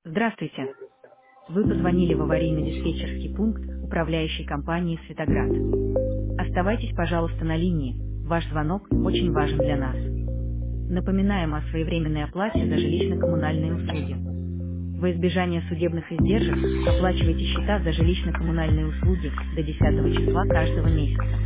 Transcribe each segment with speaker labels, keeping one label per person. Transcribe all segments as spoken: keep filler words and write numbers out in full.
Speaker 1: Здравствуйте. Вы позвонили в аварийно-диспетчерский пункт управляющей компании «Светоград». Оставайтесь, пожалуйста, на линии. Ваш звонок очень важен для нас. Напоминаем о своевременной оплате за жилищно-коммунальные услуги. Во избежание судебных издержек оплачивайте счета за жилищно-коммунальные услуги до десятого числа каждого месяца.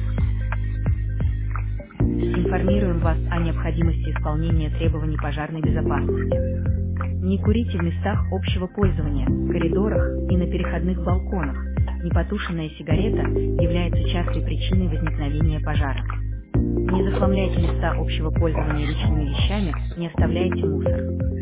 Speaker 1: Информируем вас о необходимости исполнения требований пожарной безопасности. Не курите в местах общего пользования, коридорах и на переходных балконах. Непотушенная сигарета является частой причиной возникновения пожара. Не захламляйте места общего пользования личными вещами, не оставляйте мусор.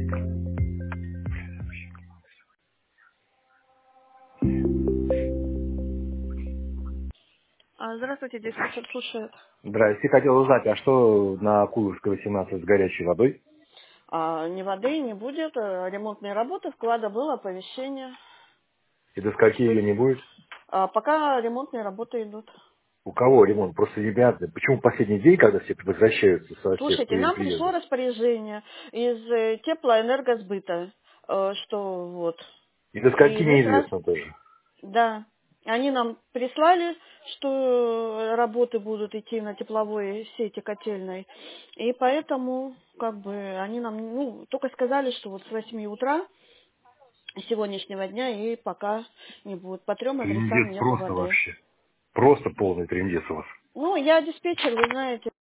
Speaker 1: А, Здравствуйте, диспетчер слушает.
Speaker 2: Здрасте, хотел узнать, а что на Куловской восемнадцать с горячей водой?
Speaker 1: А, ни воды не будет, а, ремонтные работы, вклада было оповещение.
Speaker 2: И до скольки
Speaker 1: То
Speaker 2: ее
Speaker 1: есть,
Speaker 2: не будет?
Speaker 1: а, пока ремонтные работы идут.
Speaker 2: У кого ремонт? Просто непонятно. Почему в последний день, когда все возвращаются со всех
Speaker 1: Слушайте,
Speaker 2: при-
Speaker 1: нам пришло
Speaker 2: приездов?
Speaker 1: распоряжение из э, теплоэнергосбыта, э, что вот.
Speaker 2: И до скольки
Speaker 1: И мы сразу,
Speaker 2: неизвестно тоже.
Speaker 1: да, они нам прислали, что работы будут идти на тепловой сети котельной, и поэтому, как бы, они нам, ну, только сказали, что вот с восьми утра сегодняшнего дня и пока не будет. По трем адресам
Speaker 2: Трындец
Speaker 1: нету
Speaker 2: просто
Speaker 1: воды.
Speaker 2: вообще. Просто полный трындец у вас.
Speaker 1: Ну, я диспетчер, вы знаете.